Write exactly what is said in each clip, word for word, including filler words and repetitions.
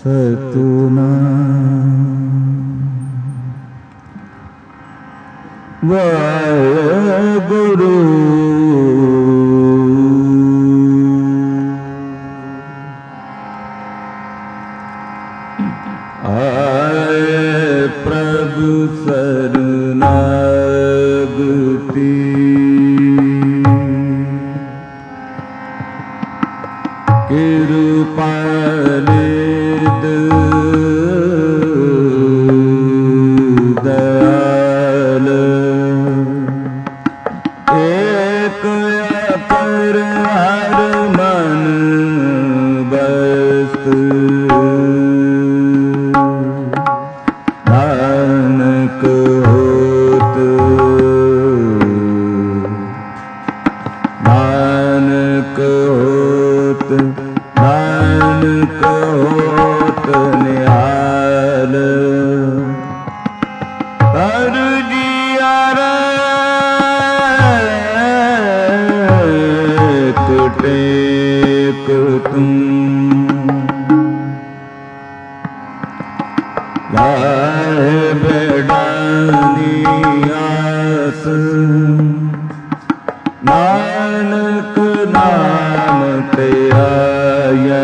सतनाम वाहेगुरु आए प्रभु शरणागति कृपा निध दयाल एक अपर हर मन बस्त नानक होत नानक होत नानक होत निहाल हर जिया टेक तुम लाए बेडानी आस नानक नाम ते आया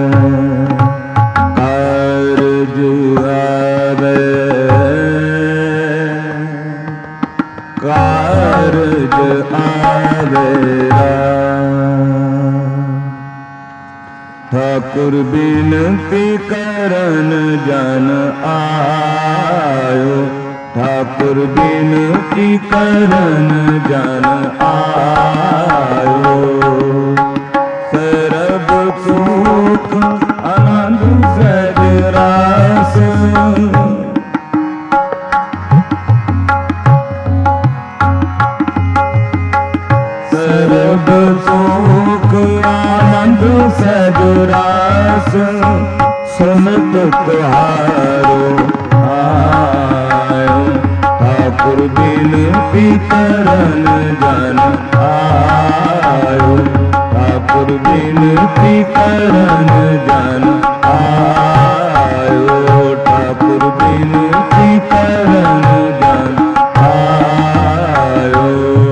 कारज आवे कारज आवे ठाकुर बिनती करन जन आयो ठाकुर बिनती करन जन आयो सरब सुख आनंद सहज रास सरब सुख आनंद सहज रास सुनत तुहारो आयो ठाकुर बिनती करन जन आयो ठाकुर बिनती करन जन आयो ठाकुर बिनती करन जन आयो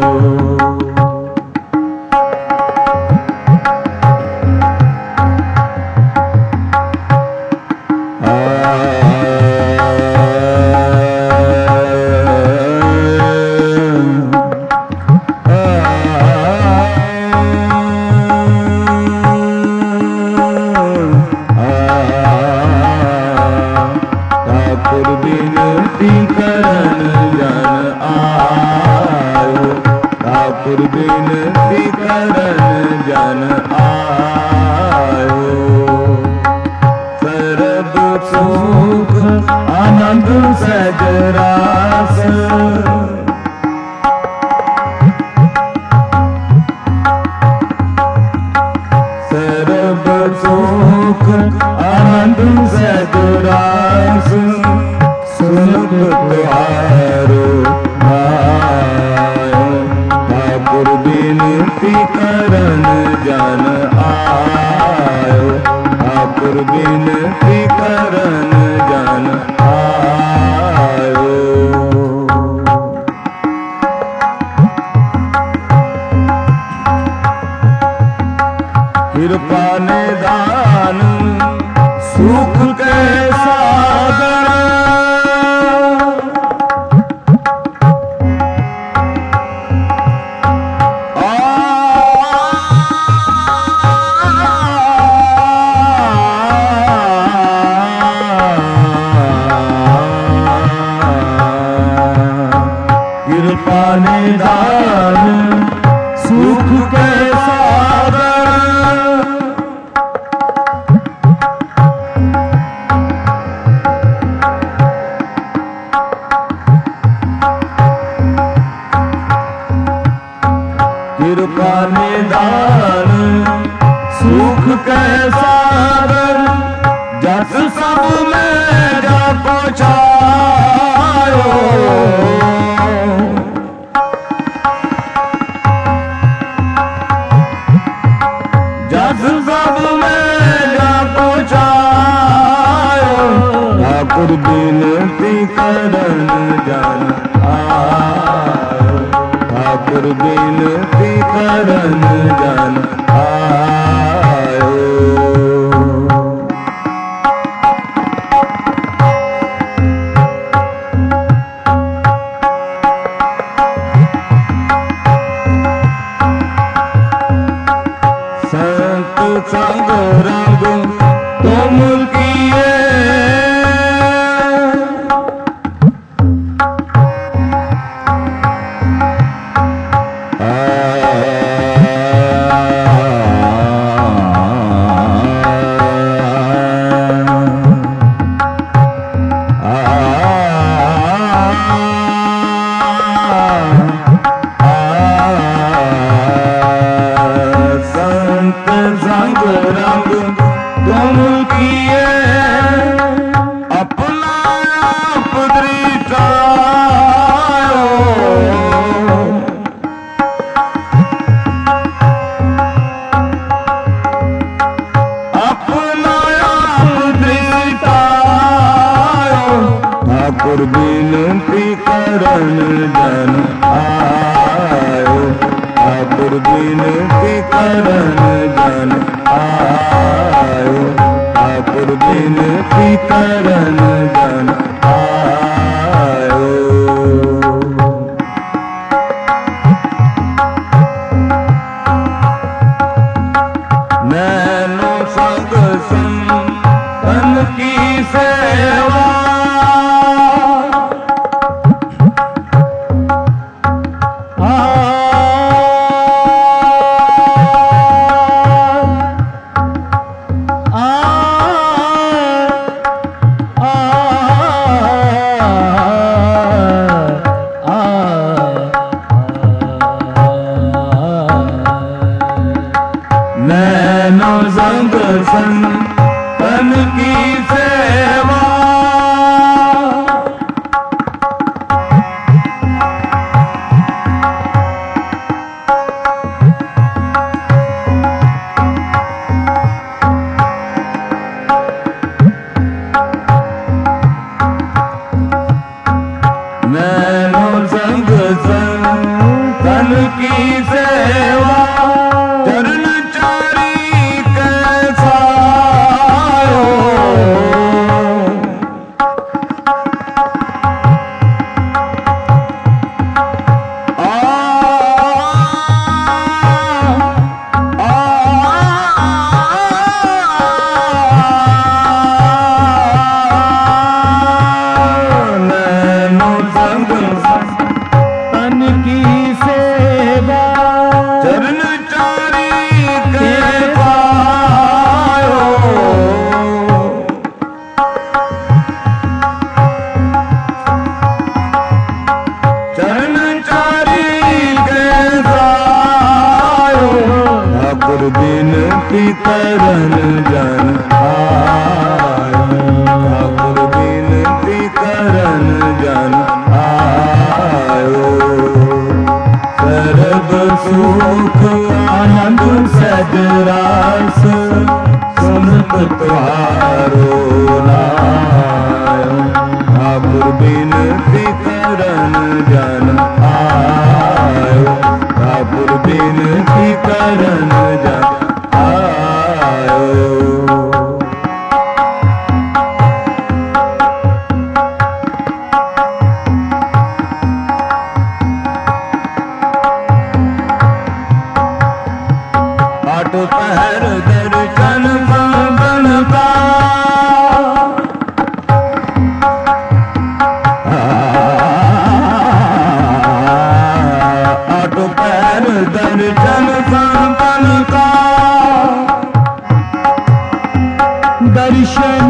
ठाकुर बिनती करन जन आयो ठाकुर बिनती करन जन आयो सरब सुख आनंद सहज रास सरब सुख आनंद सहज रास सुनत तुहारो आयो ठाकुर बिनती करन जन आयो ठाकुर बिनती करन जन आयो कृपा निधान सुख के सागर कृपा निधान सुख के सागर कृपा निधान सुख के सागर जस सब में जा पहुँचायो जस सब में जा पहुँचायो करन जन आयो, ठाकुर बिनती करन जन आयो, ठाकुर बिनती करन जन आयो। नैनो संग संतन की सेवा, नैनो संग संतन की सेवा, नैनो संग संतन की सेवा, चरण बिनती करन जन आयो, ठाकुर बिनती करन जन आयो। सर्ब सुख आनंद सद रास सुनत तुहारो नायो, ठाकुर बिनती करन जन आयो, ठाकुर बिनती करन जन आयो। आठ पहर दर्शन मंगल का, आठ पहर दर्शन संतन का, दर्शन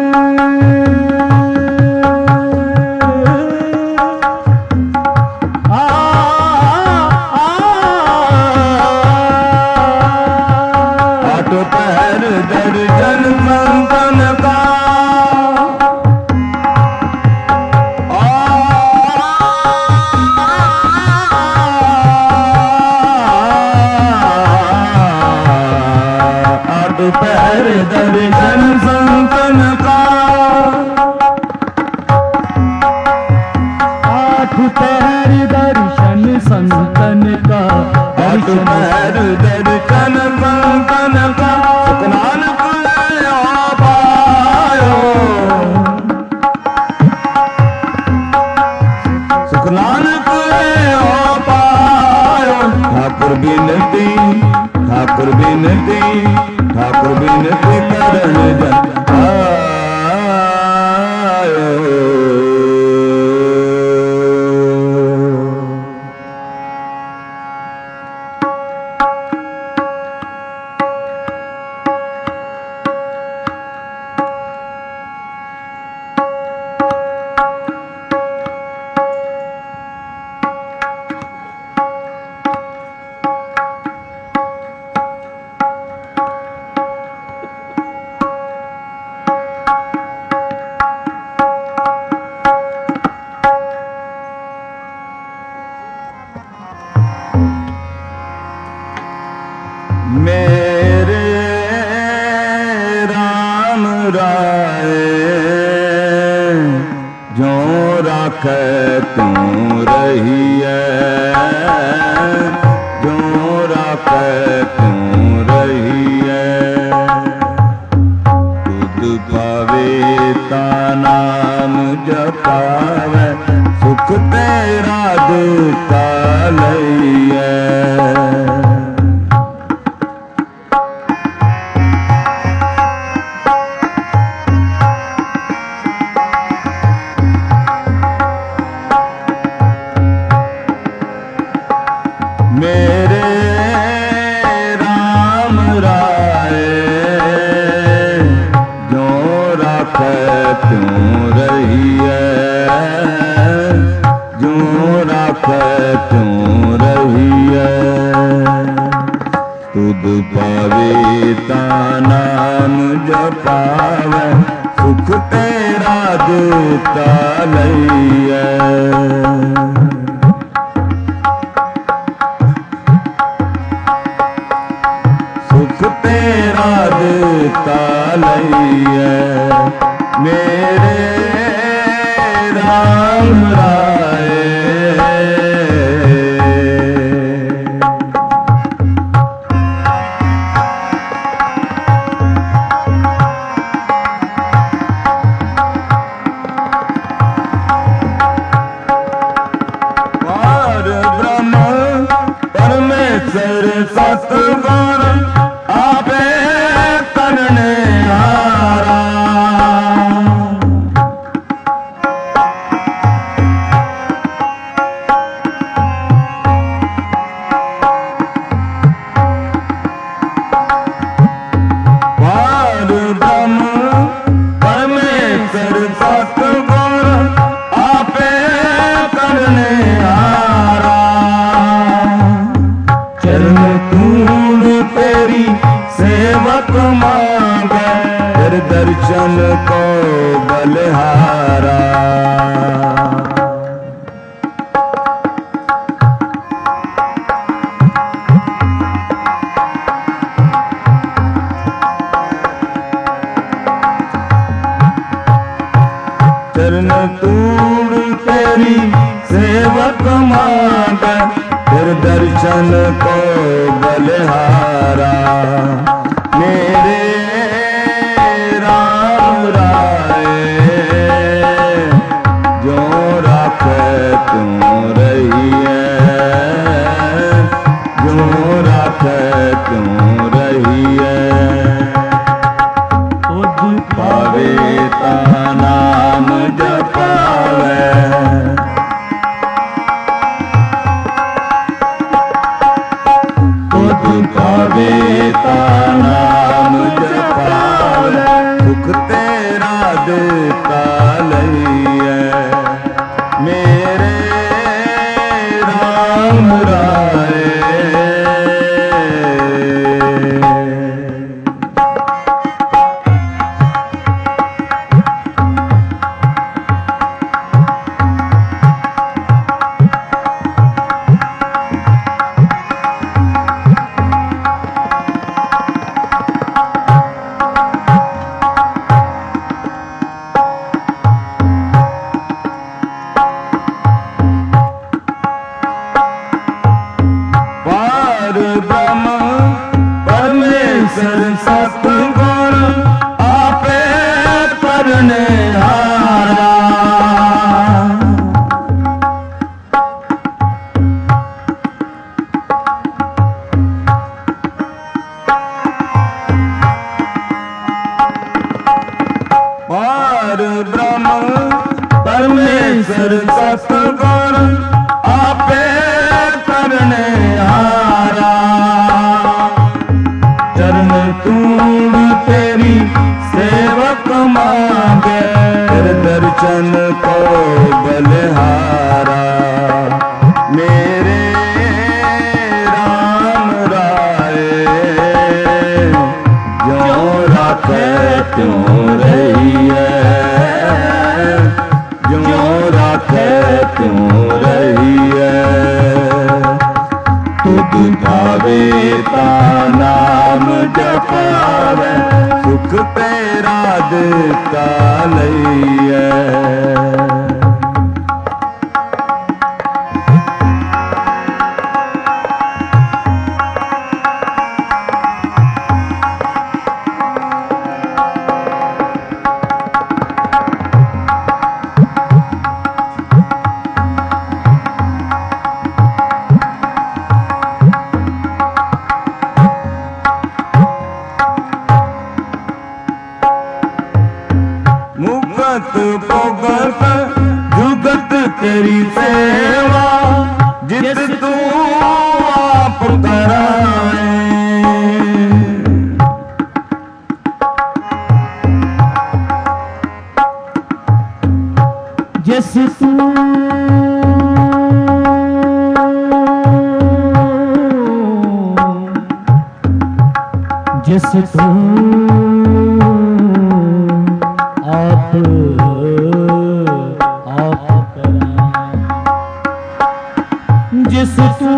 पैर दर्शन संतन का, आठ पैर दर्शन संतन का, आठ पैर दर्शन संतन का, आठ पैर दर्शन संतन का, सुख नानक ले पायो, सुख नानक ले पायो। ठाकुर बिनती, ठाकुर बिनती, ठाकुर बिनती करन जन आयो। राखे त्यों रहिए, ज्यों राखे त्यों रहिए। तुध पावे ता नाम जपावे, सुख तेरा देता लइए। मेरे राम राय ज्यों राखे त्यों रहिए, ज्यों राखे त्यों रहिए। तुध पावे ता नाम जपावे, सुख तेरा देता लइए। सुख तेरा देता लइए, मेरे राम राय। पार ब्रह्म परमेश्वर सतगुर आपे करने हारा। पार ब्रह्म परमेश्वर सतगुर आपे करने हारा। चरण तूड़ तेरी सेवक मांगे, तेरे दर्शन को बलिहारा। चरण तूड़ तेरी सेवक मांगे, तेरे दर्शन को बलिहारा। मेरे राम राय ज्यों राखे त्यों रहिए, ज्यों राखे त्यों रहिए। तुध पावे ता नाम जपावे, पावे ता नाम जपावे, सुख तेरा देता लइए। मेरे राम राय। ब्रह्म परमेश्वर सतगुर आपे करने हारा। पार ब्रह्म परमेश्वर सतगुर आपे करने हारा। चरण तूड़ तेरी सेवक मांगे, तेरे दर्शन को बलिहारा। मेरे राम राय ज्यों राखे त्यों रहिए, ज्यों राखे त्यों रहिए। तुध पावे ता नाम जपावे, सुख तेरा देता लइए। तेरी सेवा जिस तू आप कराए। जिस तू जिस तू आप आप कराए। जिस तू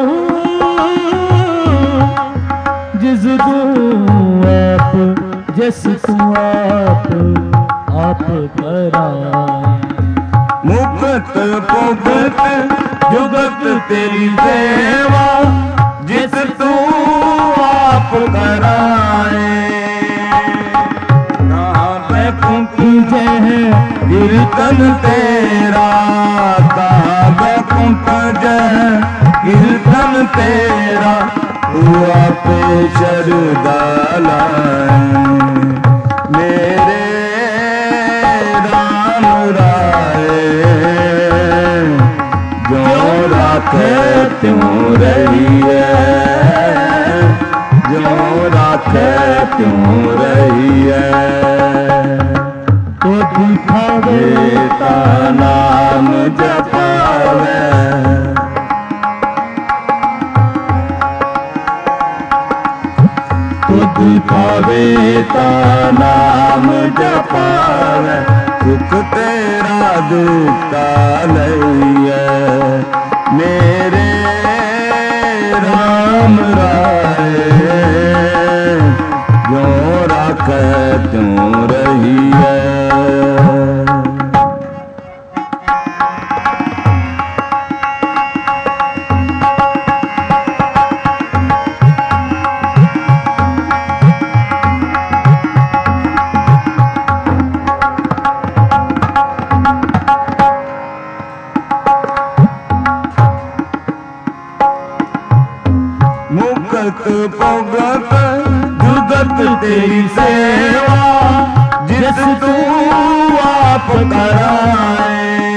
जिस तू आप जिस तू आप आप कराए। मुक्त पुगत जुगत तेरी सेवा जिस तू आप कराए। कहाँ बैकुंठ जय कीर्तन तेरा, कहाँ बैकुंठ जय कीर्तन तेरा, तू आपे शरदाला मेरे राम राय। जो राखे त्यों रहिए, जो राखे त्यों रहिए। तो दिखावे ता नाम जपावे, दिखावे ता नाम जपावे। सुख तेरा दुख लइए मेरे राम राय। जो राखे त्यों रहिए। मुक्त पुगत जुगत तेरी सेवा जिस तू आप कराए।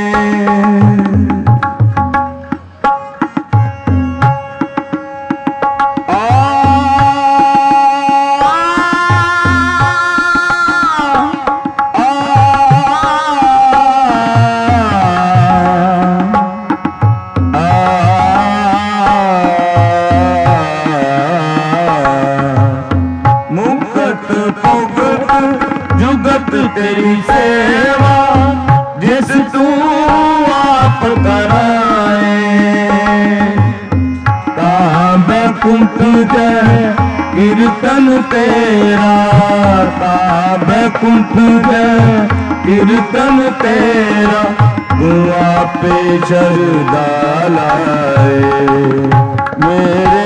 तेरी सेवा जिस तू आप कराए। कहाँ बैकुंठ जय कीर्तन तेरा, कहाँ बैकुंठ जय कीर्तन तेरा, तू आपे शरदाला मेरे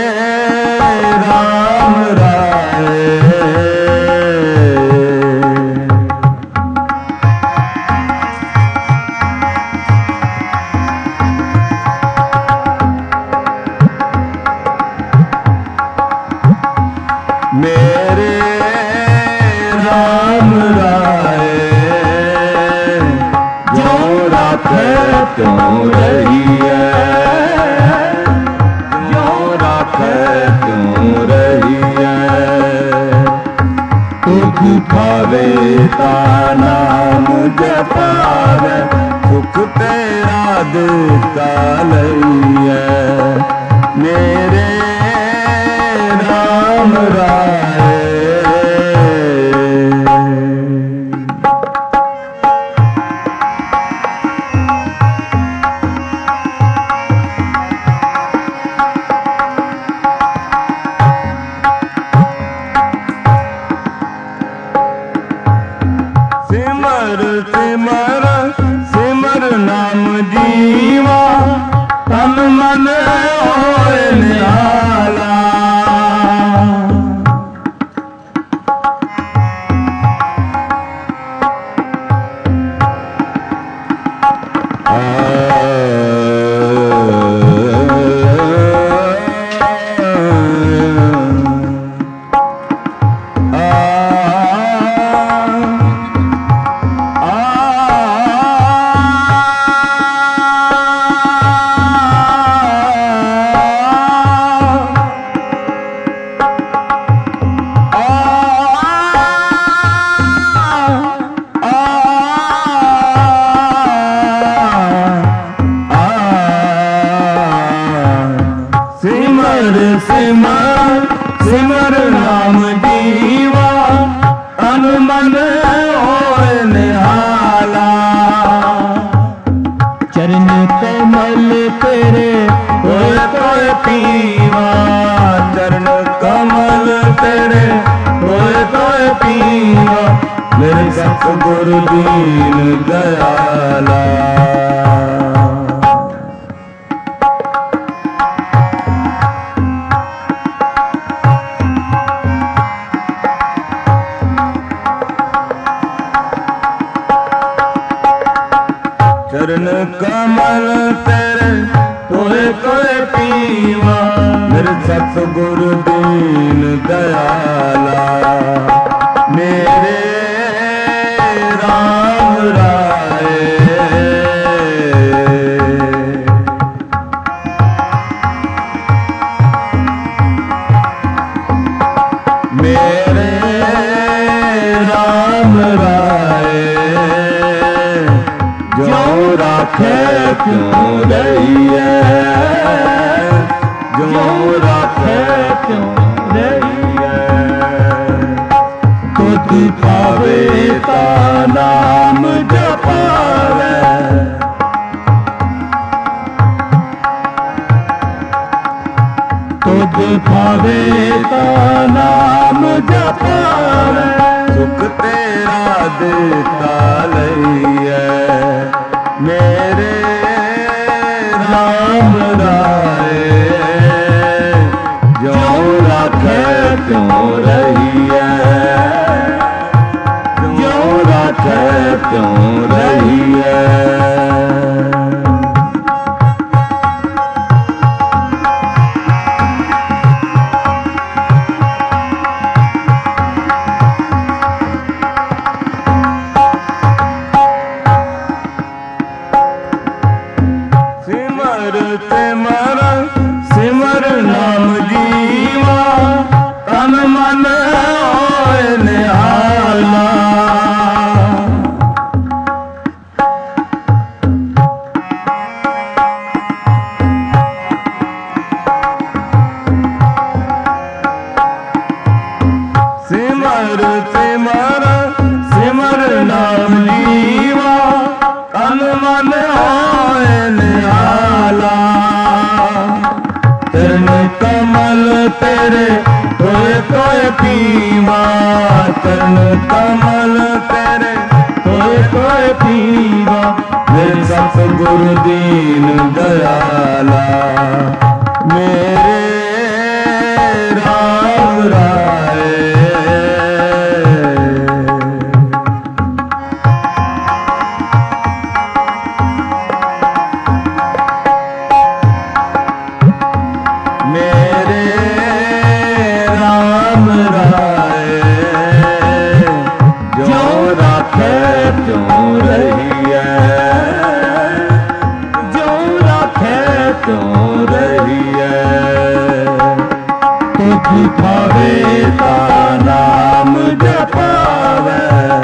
राम राय। मेरे राम राय। जो राखे त्यों रहिए, जो राखे त्यों रहिए। सुख पावे ता नाम जपावे, सुख तेरा दुख लइए मेरे राम राय। सिमर सिमर सिमर नाम जीवा, तन मन होए निराला। सिमर सिमर नाम जीवा तन मन होए निहाला। चरण कमल तेरे कोय कोय पीवा चरण कमल तेरे कोय कोय पीवा मेरे सतगुरु दीन दयाला। चरण कमल तेरे कोय कोय पीवा मेरे सतगुरु दीन दयाला। मेरे राम राय मेरे राम राय जो राखे क्यों रही है जो राखे क्यों रही है। तुझ पावे ता नाम जपावे तुझ पावे ता नाम जपावे सुख तेरा देता लइए मेरे राम राय जो राखे क्यों रही है जो राखे क्यों रही है। सिमर सिमर नाम जीवा तन मन होए निहाला। सिमर सिमर सिमर नाम जीवा तन मन होए निहाला। चरण कमल तेरे कोय कोय पीवा चरण कमल तेरे कोय कोय पीवा मेरे सतगुरु दीन दयाला। मेरे राम राय मेरे राम राय जो राखे क्यों रही है जो राखे क्यों रही है। तुझ भावे ता नाम जपावे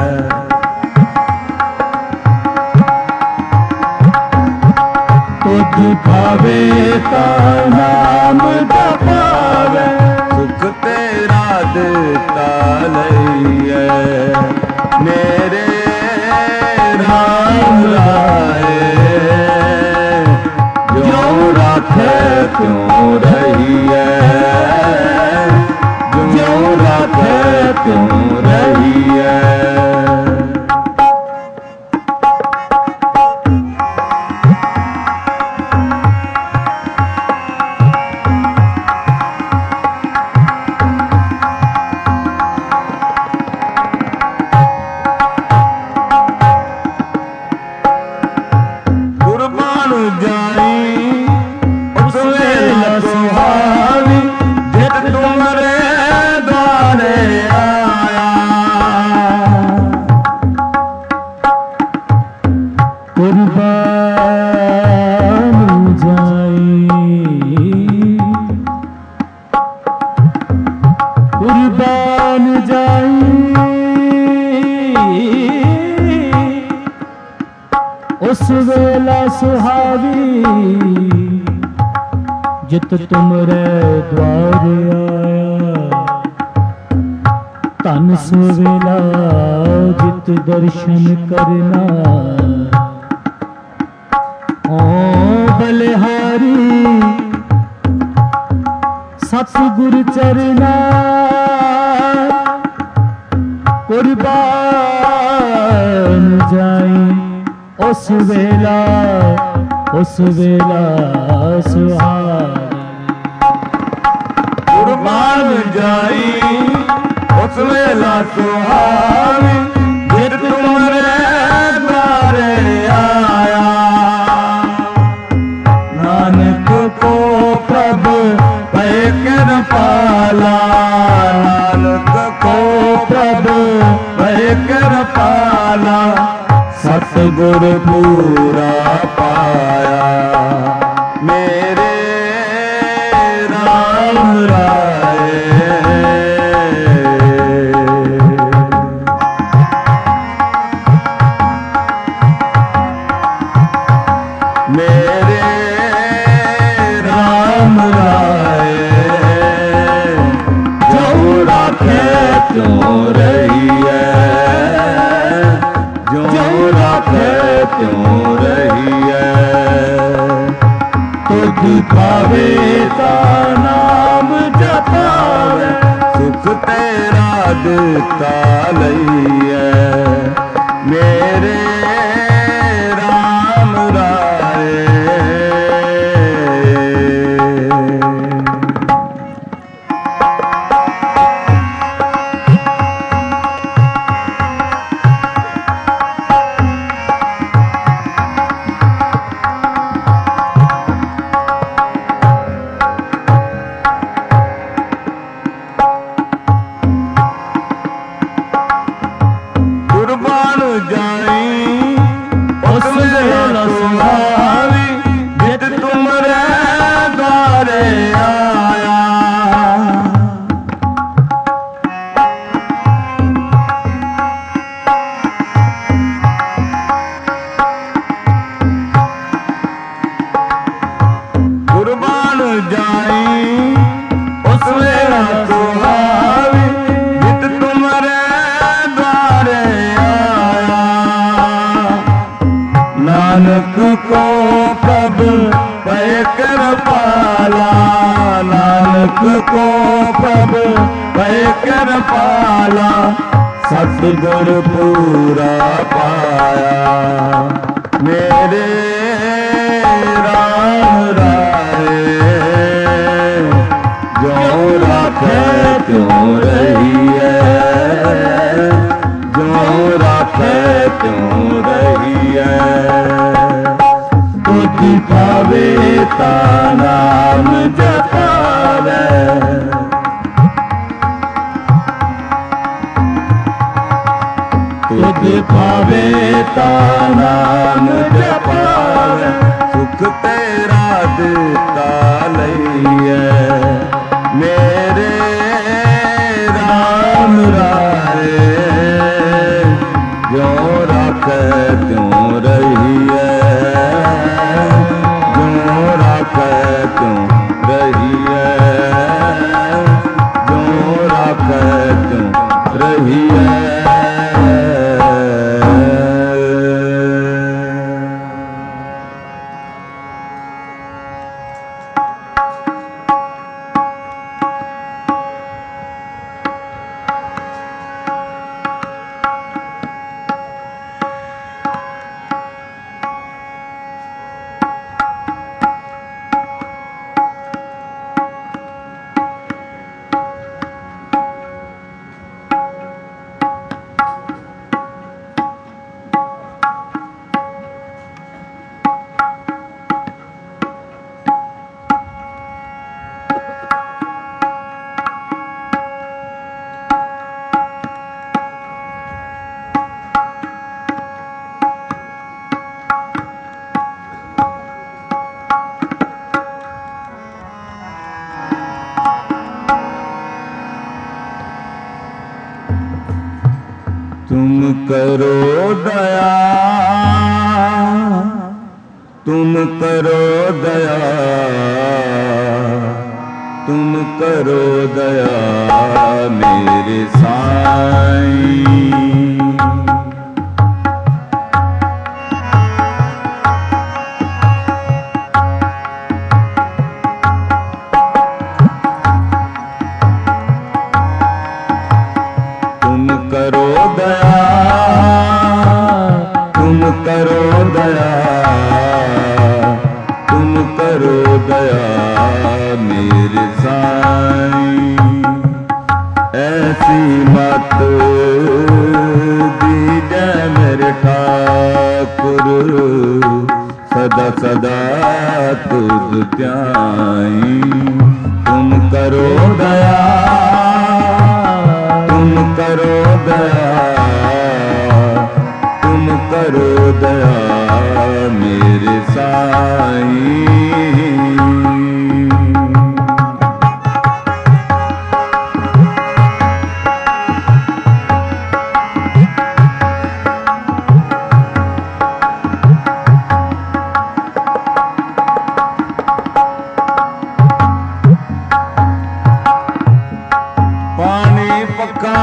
तुझ भावे ता नाम जपावे सुख तेरा देता लइए मेरे राम राय जो राखे क्यों रही है जो राखे क्यों रही है। कुर्बान जाई उस वेला सुहावी जित तुमरे द्वार आया, तन सुवेला जित दर्शन करना। ओ बलिहारी सतगुर चरना, कुर्बान जाई उस वेला, उस वेला सुहाना। कुर्बान जाई उस वेला सुहावी, जित तुमरे द्वारे आया। नानक को प्रभु भय कृपाला, नानक को प्रभु भय कृपाला, सतगुर पूरा पाया। मेरे राम राय मेरे राम राय, जो राखे त्यों रहिए, जो राखे त्यों रहिए। तुझ पावे ता नाम जपावे, सुख तेरा दिता लइए। मेरे राम राय नानक को प्रभु भय कृपाला, नानक को प्रभु भय कृपाला, सतगुर पूरा पाया। मेरे राम राय, जो राखे त्यों रहिए, जो राखे त्यों रहिए। तुझ पावे ता नाम जपावे, तुझ पावे ता नाम जपावे, सुख तेरा दिता लइए। मेरे राम राय, जो राखे त्यों रहिए, जो राखे त्यों रहिए, जो राखे त्यों रहिए। तुम करो दया, तुम करो दया, तुम करो दया मेरे साईं। तुम करो दया, तुम करो दया, तुम करो दया मेरे साईं। ऐसी मत दीजै मेरे ठाकुर, सदा सदा तुझ ध्याई। तुम करो दया, तुम करो दया, तुम करो दया मेरे साईं। पानी पका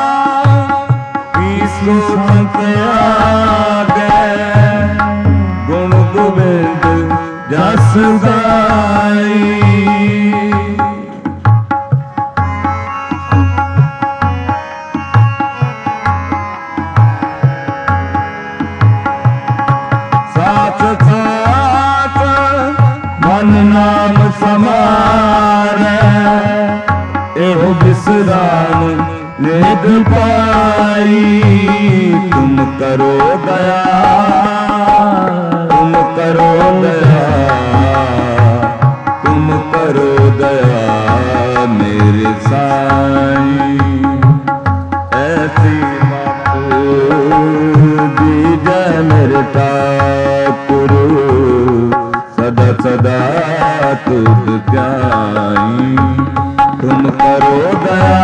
पीसो संत्यागे, गुण गोविंद जस गाई। साथ साथ मन नाम समारे, एहो विश्राम निध पाई। तुम करो दया, तुम करो दया, तुम करो दया मेरे साईं। ऐसी मत दीजै मेरे ठाकुर, सदा सदा तुझ ध्याई। तुम करो दया,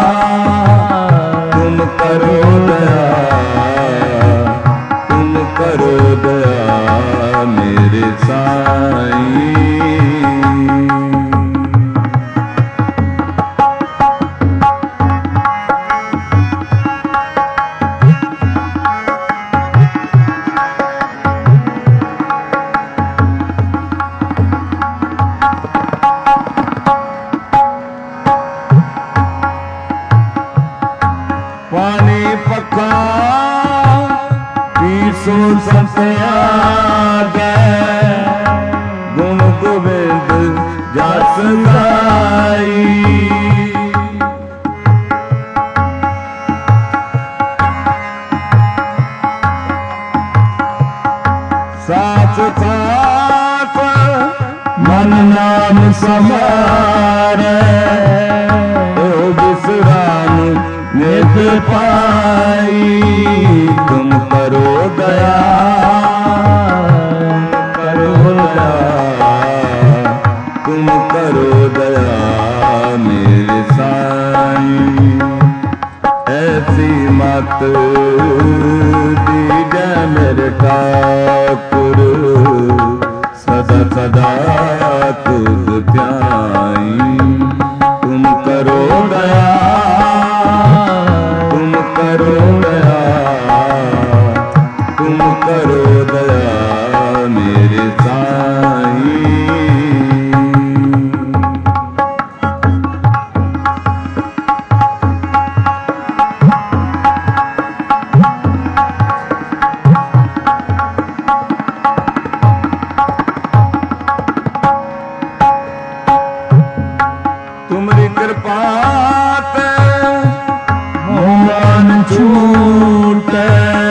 तुम करो दया, तुम करो दया मेरे साईं। पानी पका पीसो संत्यागे, गुण गोविंद जस गाई। साथ साथ मन नाम समारे, विश्राम निध पाई। तुम करो दया, करो दया, तुम करो दया मेरे साईं। ऐसी मत दीजै मेरे ठाकुर, सदा सदा तुझ ध्याई। तुम करो दया, तुम करो दया, तुम करो दया मेरे साईं। तुमरी कृपा ते मोहन छूटे,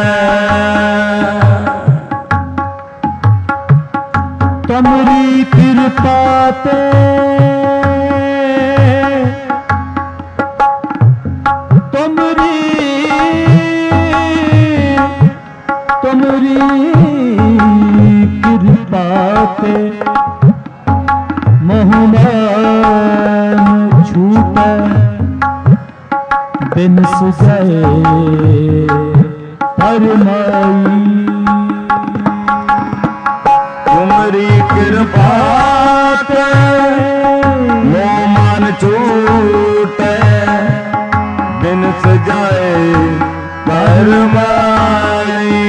तुमरी कृपा ते तुमरी तुमरी कृपा ते मोहन छूटे। बिन सुझे फरमाई, तुमरी कृपा ते मोह फरमाई।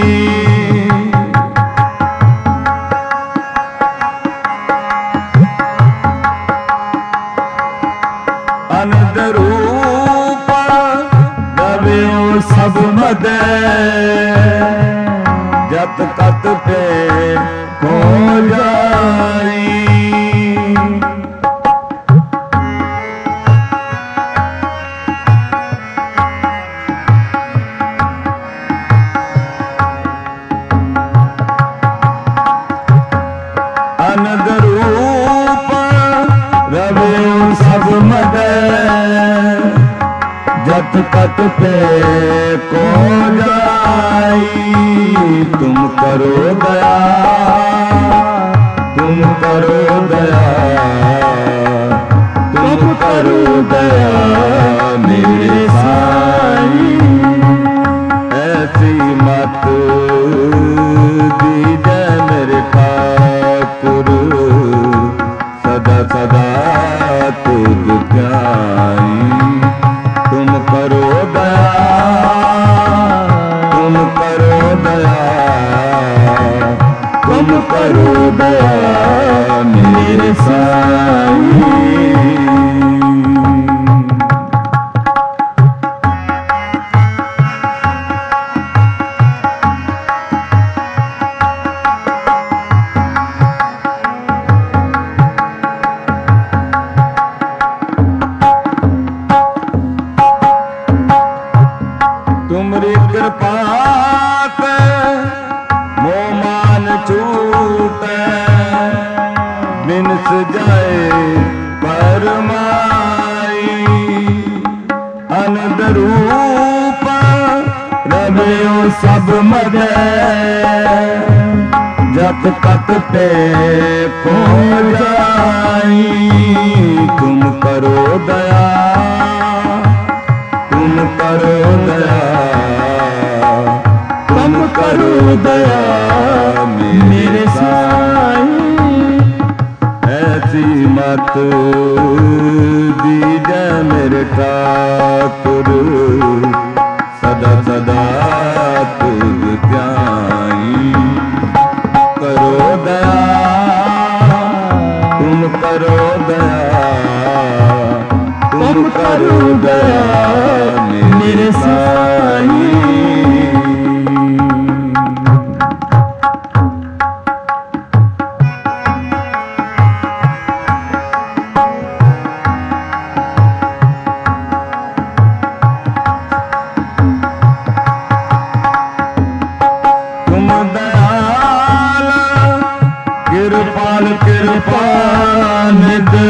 अनंद रूप दबियो सब मद जत कत पे हो जाई। अनंद रूप रवियो सब मद जत कत पे को जाई। तुम करो दया तुम करो दया तुम करो दया मेरे साईं। ऐसी मत दीजिए मेरे ठाकुर सदा सदा तुझ ध्याई। तुम करो दया तुम करो दया तुम करो दया मेरे साईं। तुमरी कृपा पे मोह मान छूटे बिनस जाए परमाई। अनंद रूप रवियो सब मद जत कत पे हो जाई। तुम करो दया तुम करो दया तुम करो दया मेरे साईं। ऐसी मत दीजिए मेरे ठाकुर सदा सदा तुझ ध्याई। करो दया तुम करो दया तुम करो दया मेरे साईं। तुम दयाल कृपाल कृपानिध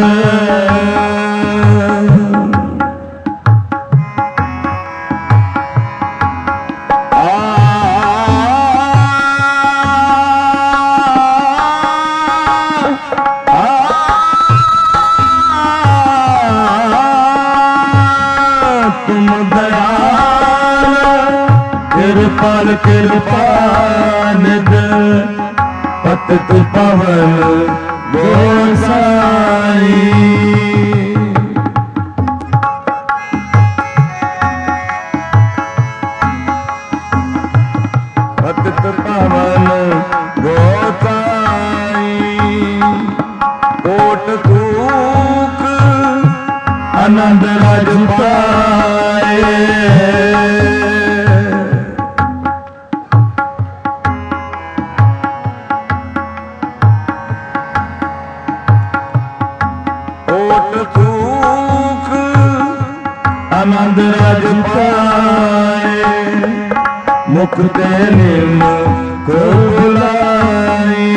तुम दयाल कृपाल कृपानिध पतित पवन गोसाई। पतित पवन गोसाई कोट सूख आनंद राज पाए। कोट सूख आनंद राज पाए मुक्ते निम को बुलाई।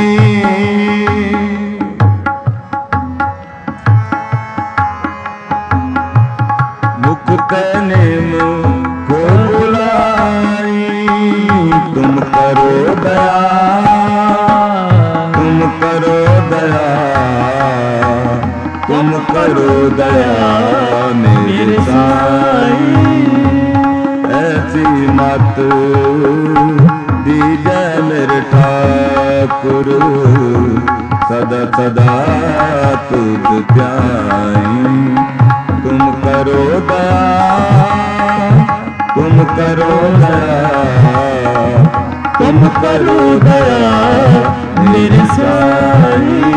मुक्ते निम को बुलाई। तुम करो दया तुम करो दया तुम करो दया मेरे साईं। ऐसी मत दीजिए मेरे ठाकुर सदा सदा तुझ ध्याई। तुम करो दया तुम तुम करो दया, तुम करो दया मेरे साईं।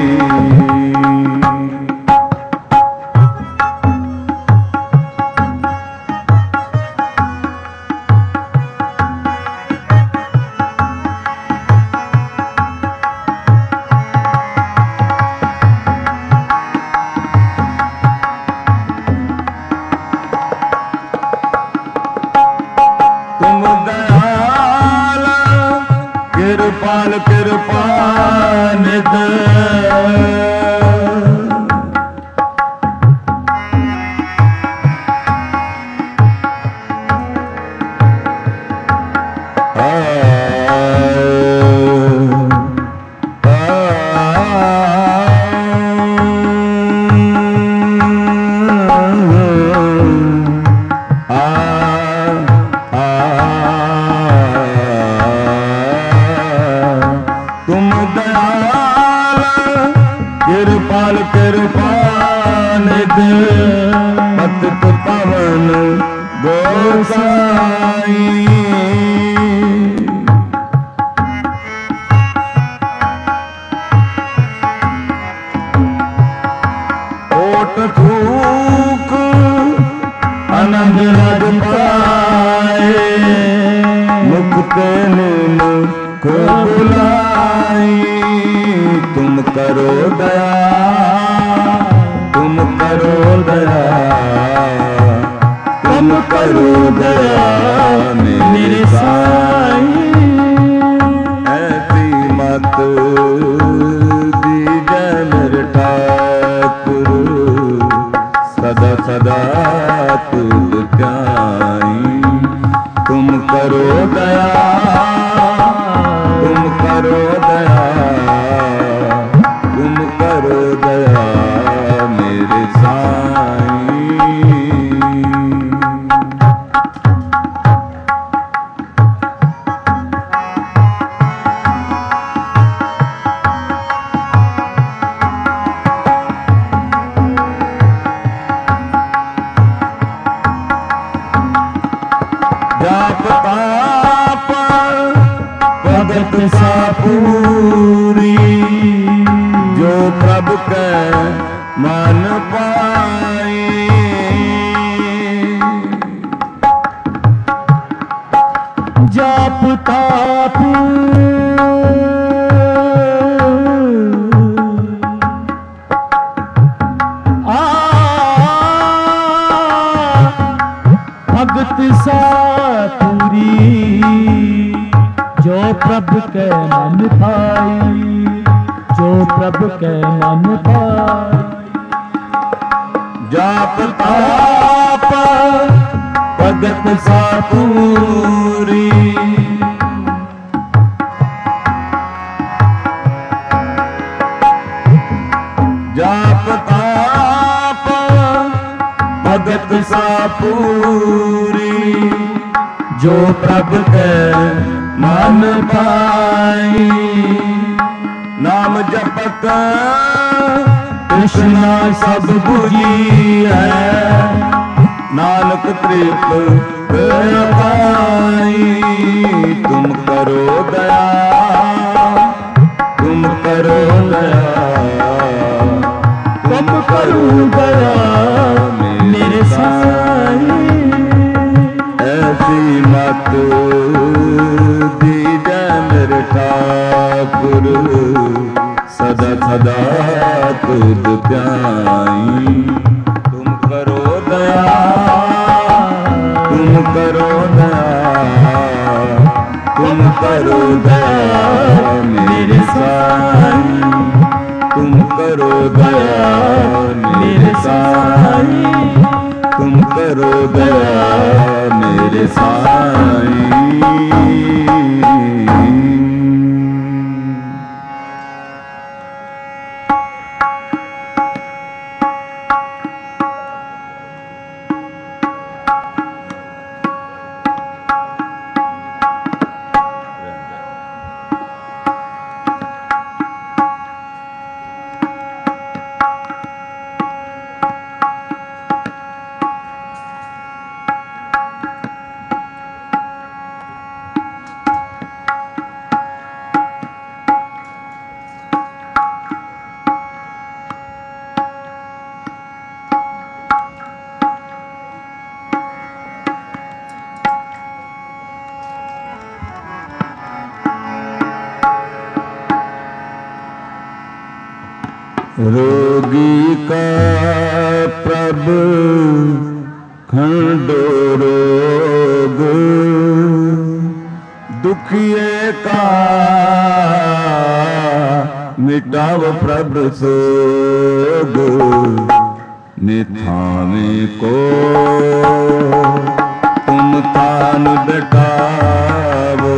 कृपाल कृपा निध कृपाल कृपा निध पतित पावन गोसाई। ओट थूक आनंद रज पाए, मुक्ते नीम को बुलाई। तुम करो दया, तुम करो दया, तुम करो दया मेरे साईं। ऐसी मत दीजै मेरे ठाकुर, सदा सदा तुझ ध्याई। तुम करो दया, तुम करो दया, तुम करो दया मेरे साईं। जाप ताप भगत सा पूरी, जो प्रभु के मन पाए। जाप ताप आ भगत सा पूरी, जो प्रभु के मन पाई, जो प्रभु के मन पाई। जाप ताप भगत सा पूरी, जाप ताप भगत सा पूरी, जो प्रभु के मन पाई। नाम जपत कृष्णा सब बुझी है, नानक तृप्त पाई। तुम करो दया, तुम करो दया, तुम करो दया मेरे साईं। ऐसी मत दीजै मेरे ठाकुर, सदा सदा तुझ ध्याई। तुम करो दया, तुम करो दया, तुम करो दया मेरे साईं। तुम करो दया मेरे साईं, तुम करो दया मेरे साईं। रोगी का प्रभु खंडो रोग, दुखिए का मिटाव प्रभु सोग। निथावे को तुम थान बैठावो,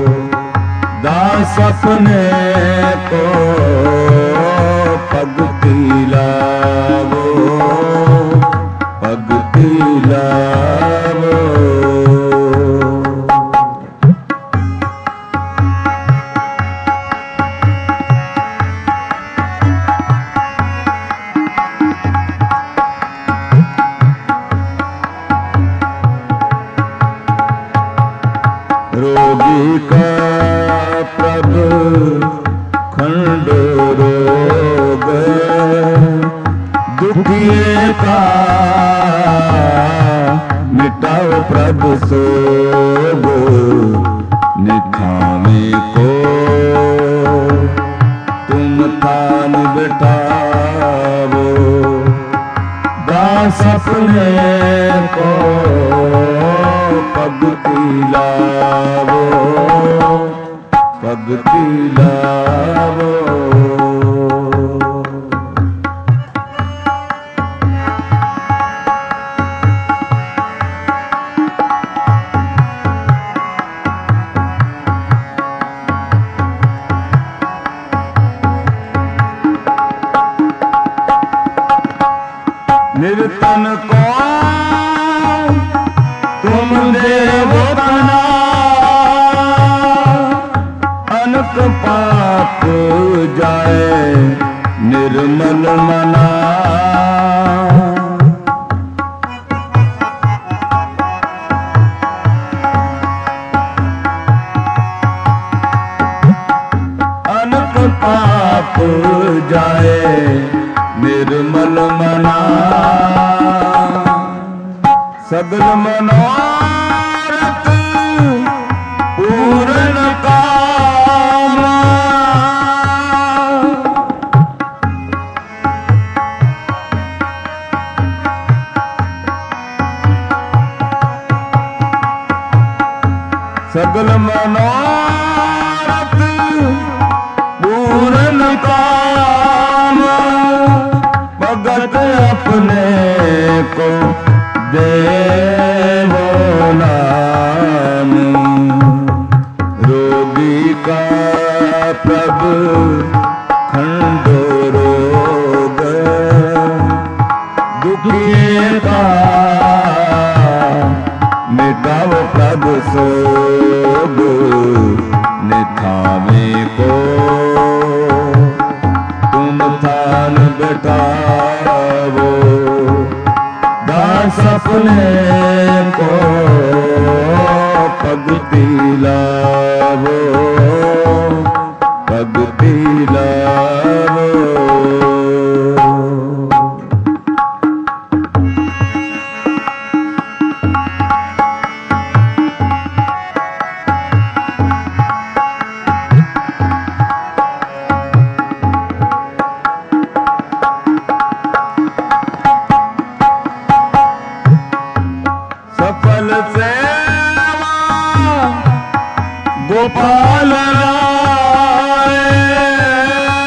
दास अपने को पगती लावो, पगती लावो। रोगी का प्रभु खंड रोग, दुखिए का मिटाओ प्रभु सोग। निथावे को तुम थान बैठावो, दास अपने को पगती लावो, पगती लावो। निर्तन को तुम देवो तना, अनक पाप जाए निर्मल मना। अनक पाप जाए निर्मल मना, सगल मनोरथ पूर्ण काम। सगल मनोरथ पूर्ण काम, भगत अपने को देवो नाम। रोगी का प्रभु खंडो रोग, दुखिए का मिटाओ प्रभु सोग। निथावे को तुम थान बैठावो, दास अपने को पगती लावो, पगती लावो। सफल सेवा गोपाल राय,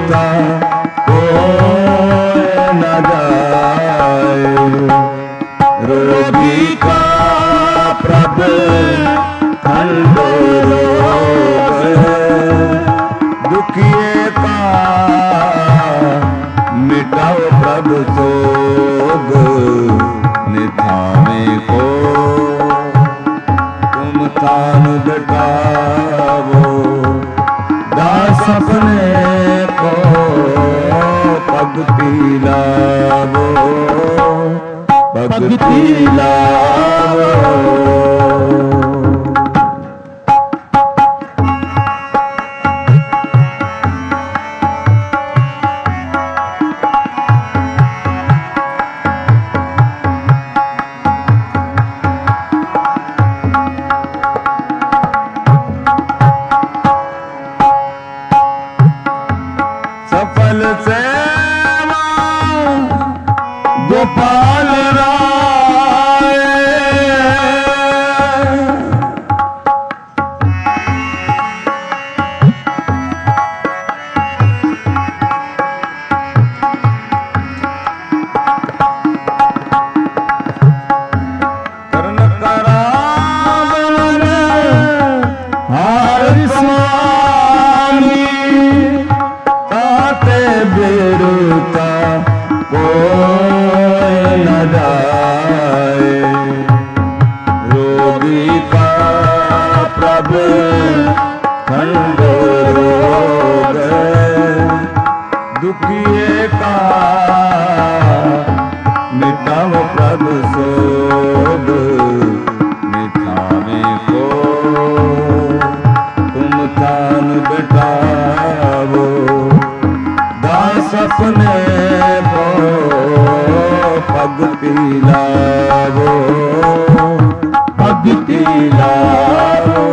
बेरुता कोई न जाए। रोगी का प्रभु खंडो रोग, दुखिए का मिटाओ प्रभु सोग। निथाने को तुम थान बैठावो, दास अपने को भक्ति लावो, भक्ति लावो। सफल सेवा गोपाल राय, कर्ण करावन हर स्वामी, ताते बेरुता कोई न जाए। रोगी का प्रभु खंडो रोग, दुखिए का मिटाओ प्रभु सोग। मिटाने को तुम थान बैठावो, दास अपने को भक्ति लावो, भक्ति लावो।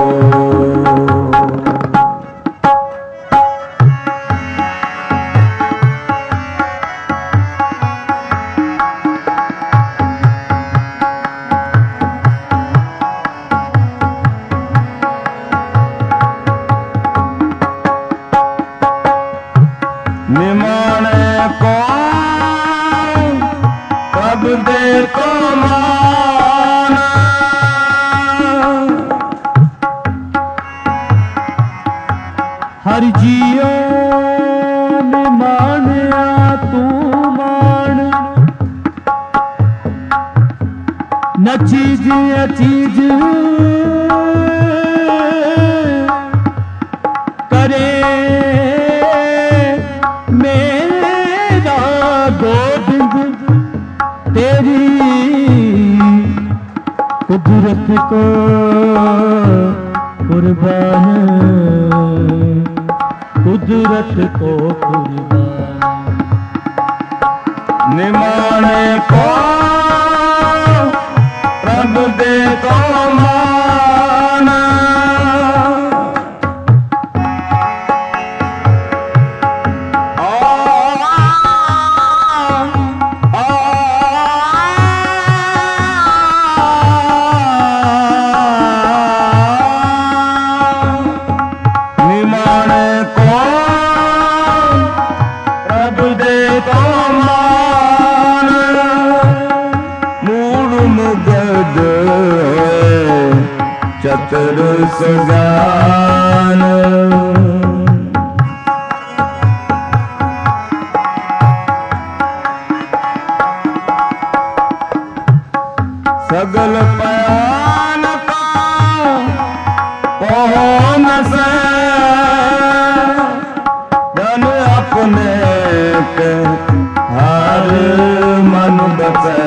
निमाने को कब दे को माना, हर जियो निमानिया तू मान, न चीज या चीज करे मेरा गोविंद। तेरी कुदरत को कुर्बान, कुदरत को कुर्बान। निमाने को प्रभु दे को माना, चतुर सुजान। सगल पयान का पहुन से, जन अपने के हर मन बसे।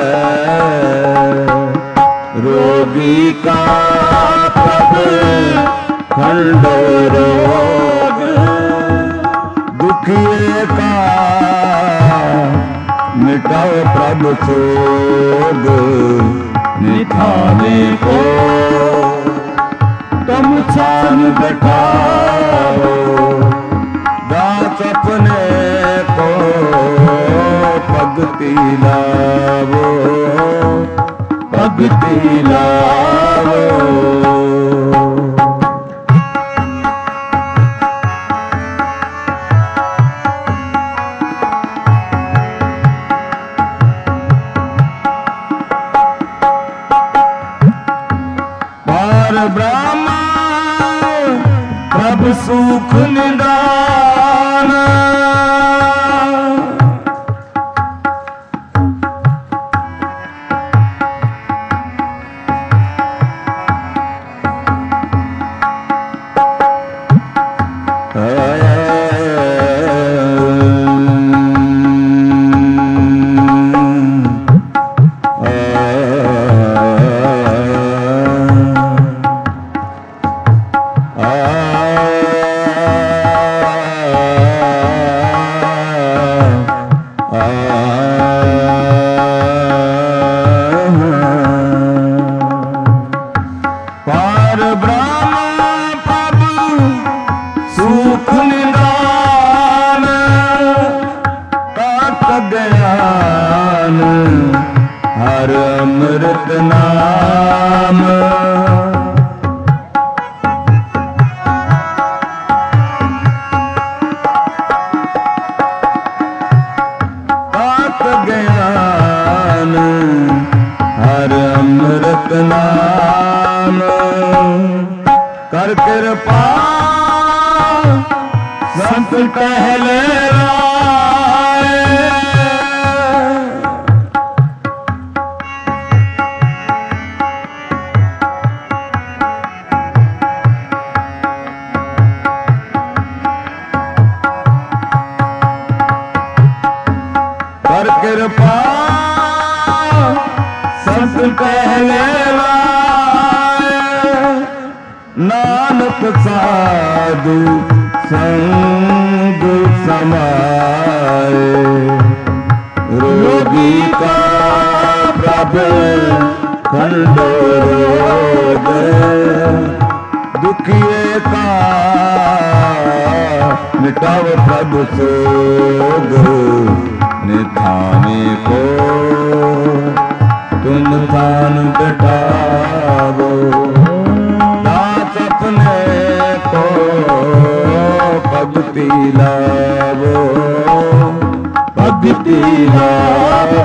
रोगी का प्रभु खंडो रोग, दुखिए का मिटाओ प्रभु सोग। निथाने को तुम छान बैठाओ, दास अपने को भक्ति लावो, भक्ति लावो। सुख निदान हर अमृत नाम पात ज्ञान हर अमृत नाम कर कृपा संत कहले कृपा संत कहले नानक साधु संग समाए रोगी का प्रभु खंडो रोग दुखिए का मिटाव प्रभु सोग निधाने को तुम थान बिठावो दास अपने को भक्ति लावो भक्ति लावो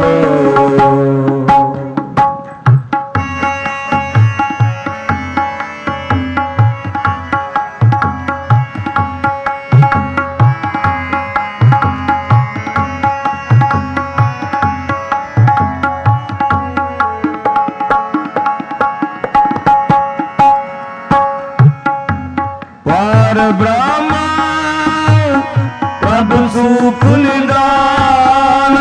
ब्रह्म प्रभु सुख निदान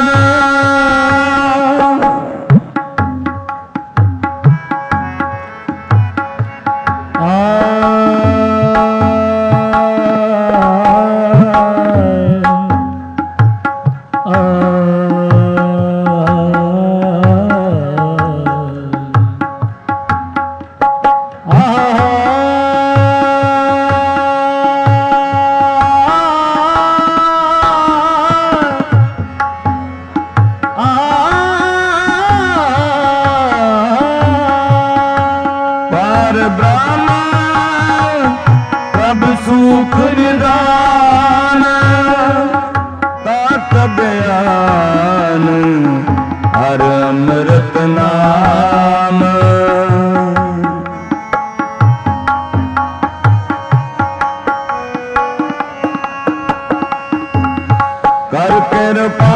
ब्रह्म प्रभु सुख निदान तात बयान हर अमृत नाम कर कृपा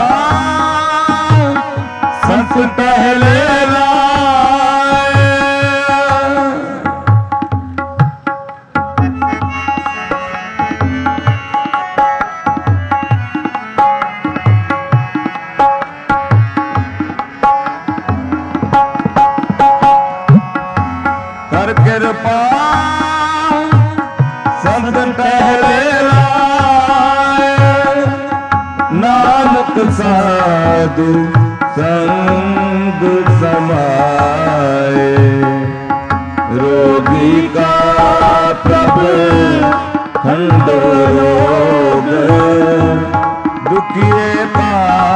संत पहले कृपा संत पहले लाए नानक साधु संग समाए रोगी का प्रभु खंडो रोग दुखिए का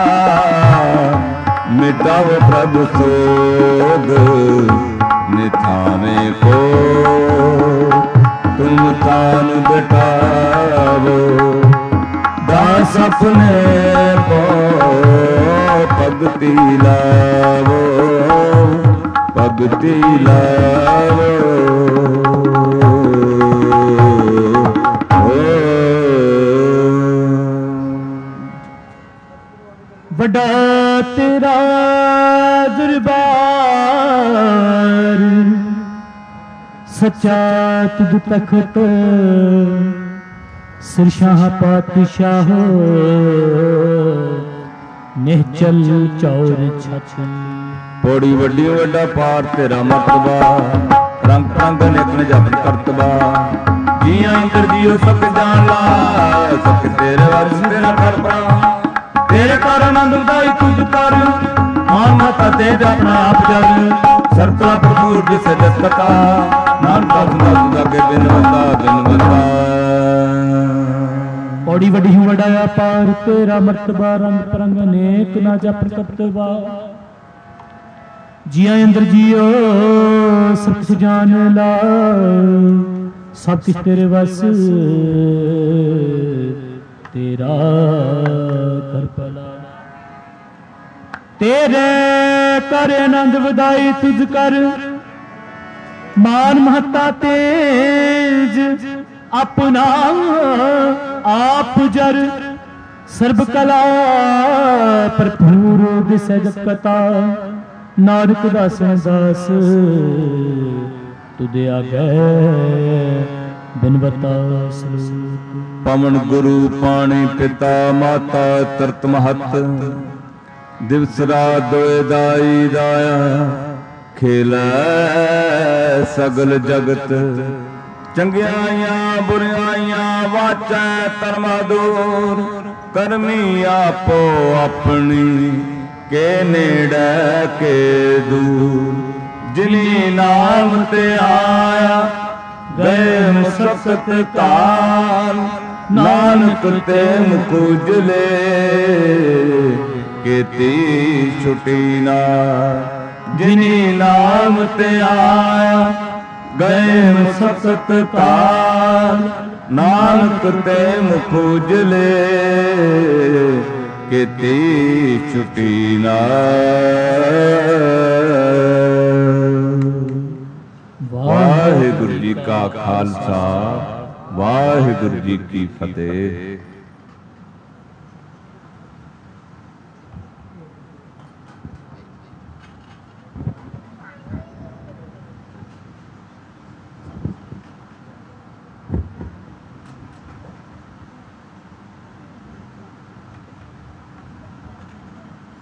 मिटाव प्रभु सोग निथाने को तुम थान बिठावो दास अपने को भक्ति लावो भक्ति लावो ओ ਵੱਡਾ ਤੇਰਾ ਦਰਬਾਰ, ਸੱਚਾ ਤੁਧ ਤਖਤ, ਸਿਰਸ਼ਾਹ ਪਾਤਸ਼ਾਹ, ਨਿਹਚਲ ਚੌਰ ਛਛ। ਪੌੜੀ ਵੱਡੀ ਵੱਡਾ ਪਾਰ ਤੇਰਾ ਮਰਤਬਾ, ਰੰਗ ਰੰਗ ਨਿਤਨ ਜਪ ਕਰਤਬਾ। ਜੀਆਂ ਇੰਦਰ ਜੀਓ ਸਭ ਜਾਣ ਲਾ, ਸਭ ਤੇਰੇ ਵਰਸ ਤੇਰਾ ਕਰਪਾ। ਤੇਰੇ ਕਰ ਆਨੰਦ ਉਦਾਈ ਤੁਝ ਕਰ, ਮਾਨ ਮਾਤਾ ਤੇ ਆਪਣਾ ਆਪ ਜਲ। ਸਰਤਲਾ ਭਰਪੂਰ ਜਿਸੇ ਜਸ ਕਥਾ, ਨਾਨਕ ਸੁਨਾ ਸੁਦਾ ਕੇ ਬਿਨ ਵੰਦਾ ਬਿਨ ਵੰਦਾ। ਪੌੜੀ ਵੱਡੀ ਵੱਡਾ ਪਾਰ ਤੇਰਾ ਮਰਤਬਾ, ਰੰਗ ਪਰੰਗ ਅਨੇਕ ਨਾ ਜਪ ਕਰਤਬਾ। ਜੀਆਂ ਅੰਦਰ ਜੀਓ ਸਭ ਕੁਛ ਜਾਣ ਲਾ, ਸਭ ਕੁਛ ਤੇਰੇ ਵਸ ਤੇਰਾ ਕਰ ਭਲਾ। ਤੇਰੇ ਕਰ ਆਨੰਦ ਵਧਾਈ ਤੁਝ ਕਰ, ਮਾਨ ਮਹੱਤਾ ਤੇਜ ਆਪਣਾ ਆਪ ਜਰ। ਸਰਬ ਕਲਾ ਭਰਪੂਰ ਦਿਸੈ ਜਪ ਕਥਾ, ਨਾਨਕ ਦਾਸਨ ਦਾਸ ਤੁਧ ਆਗੈ ਬਿਨਵਤਾ ਸਲੋਕ। ਪਵਨ ਗੁਰੂ ਪਾਣੀ ਪਿਤਾ ਮਾਤਾ ਤਰਤ ਮਹਤ, ਦਿਵਸ ਰਾਤ ਦੋਇ ਦਾਈ ਦਾਇਆ। ਖੇਲੈ ਸਗਲ ਜਗਤ, ਚੰਗਿਆਈਆਂ ਬੁਰਿਆਈਆਂ ਵਾਚੈ ਧਰਮਾ ਦੂਰ। ਕਰਮੀ ਆਪੋ ਆਪਣੀ, ਕੇ ਨੇੜੇ ਕੇ ਦੂਰ। ਜਿਨੀ ਨਾਮ ਤੇ ਆਇਆ, ਗਏ ਮੁਸਕਤ ਕਾਲ। ਨਾਨਕ ਤੇ ਮੁਖ ਉਜਲੇ, ਕੀਤੀ ਛੁਟੀ ਨਾ। ਜਿਨੀ ਨਾਮ ਤੇ ਆਇਆ, ਗਏ ਮੁਸਕਤ ਕਾਲ। ਨਾਨਕ ਤੇ ਮੁਖ ਉਜਲੇ, ਕੀਤੀ ਛੁਟੀ ਨਾ। ਵਾਹਿਗੁਰੂ ਜੀ ਕਾ ਖਾਲਸਾ, ਵਾਹਿਗੁਰੂ ਜੀ ਕੀ ਫਤਿਹ।